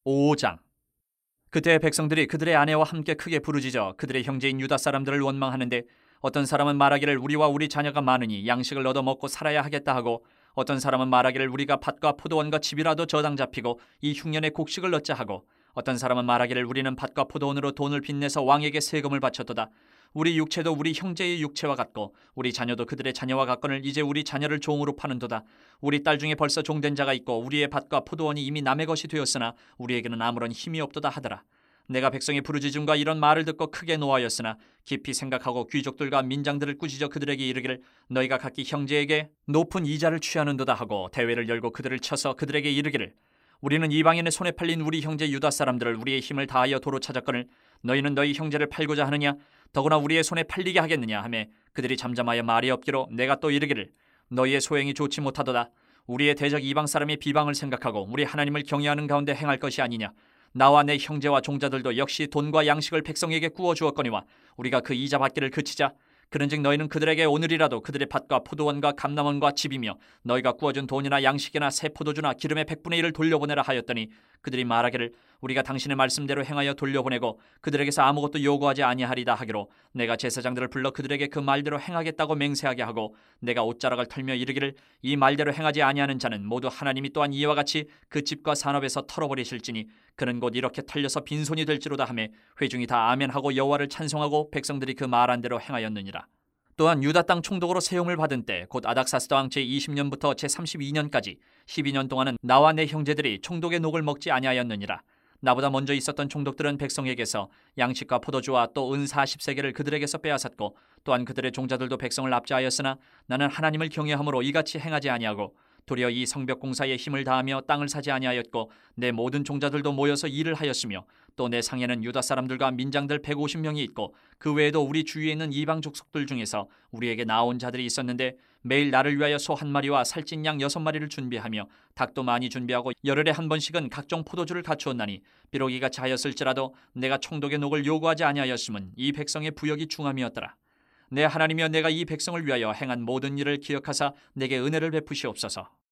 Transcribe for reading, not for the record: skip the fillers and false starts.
5장. 그때 백성들이 그들의 아내와 함께 크게 부르짖어 그들의 형제인 유다 사람들을 원망하는데, 어떤 사람은 말하기를 우리와 우리 자녀가 많으니 양식을 얻어 먹고 살아야 하겠다 하고, 어떤 사람은 말하기를 우리가 밭과 포도원과 집이라도 저당 잡히고 이 흉년에 곡식을 얻자 하고, 어떤 사람은 말하기를 우리는 밭과 포도원으로 돈을 빚내서 왕에게 세금을 바쳤도다. 우리 육체도 우리 형제의 육체와 같고 우리 자녀도 그들의 자녀와 같거늘 이제 우리 자녀를 종으로 파는도다. 우리 딸 중에 벌써 종된 자가 있고 우리의 밭과 포도원이 이미 남의 것이 되었으나 우리에게는 아무런 힘이 없도다 하더라. 내가 백성의 부르짖음과 이런 말을 듣고 크게 노하였으나 깊이 생각하고 귀족들과 민장들을 꾸짖어 그들에게 이르기를 너희가 각기 형제에게 높은 이자를 취하는도다 하고 대회를 열고 그들을 쳐서 그들에게 이르기를 우리는 이방인의 손에 팔린 우리 형제 유다 사람들을 우리의 힘을 다하여 도로 찾았거늘 너희는 너희 형제를 팔고자 하느냐? 더구나 우리의 손에 팔리게 하겠느냐 하매 그들이 잠잠하여 말이 없기로 내가 또 이르기를 너희의 소행이 좋지 못하도다. 우리의 대적 이방 사람의 비방을 생각하고 우리 하나님을 경외하는 가운데 행할 것이 아니냐. 나와 내 형제와 종자들도 역시 돈과 양식을 백성에게 구워 주었거니와 우리가 그 이자 받기를 그치자. 그런즉 너희는 그들에게 오늘이라도 그들의 밭과 포도원과 감람원과 집이며 너희가 구워준 돈이나 양식이나 새 포도주나 기름의 100분의 1을 돌려보내라 하였더니 그들이 말하기를 우리가 당신의 말씀대로 행하여 돌려보내고 그들에게서 아무것도 요구하지 아니하리다 하기로 내가 제사장들을 불러 그들에게 그 말대로 행하겠다고 맹세하게 하고 내가 옷자락을 털며 이르기를 이 말대로 행하지 아니하는 자는 모두 하나님이 또한 이와 같이 그 집과 산업에서 털어버리실지니 그는 곧 이렇게 털려서 빈손이 될지로다 하매 회중이 다 아멘하고 여호와를 찬송하고 백성들이 그 말한 대로 행하였느니라. 또한 유다 땅 총독으로 세움을 받은 때 곧 아닥사스다 왕 제20년부터 제32년까지 12년 동안은 나와 내 형제들이 총독의 녹을 먹지 아니하였느니라. 나보다 먼저 있었던 총독들은 백성에게서 양식과 포도주와 또 은 40세겔을 그들에게서 빼앗았고 또한 그들의 종자들도 백성을 압제하였으나 나는 하나님을 경외함으로 이같이 행하지 아니하고 도리어 이 성벽 공사에 힘을 다하며 땅을 사지 아니하였고 내 모든 종자들도 모여서 일을 하였으며 또 내 상에는 유다 사람들과 민장들 150명이 있고 그 외에도 우리 주위에 있는 이방 족속들 중에서 우리에게 나온 자들이 있었는데 매일 나를 위하여 소 한 마리와 살찐 양 6마리를 준비하며 닭도 많이 준비하고 열흘에 한 번씩은 각종 포도주를 갖추었나니 비록 이같이 하였을지라도 내가 총독의 녹을 요구하지 아니하였음은 이 백성의 부역이 중함이었더라. 내 하나님이여 내가 이 백성을 위하여 행한 모든 일을 기억하사 내게 은혜를 베푸시옵소서.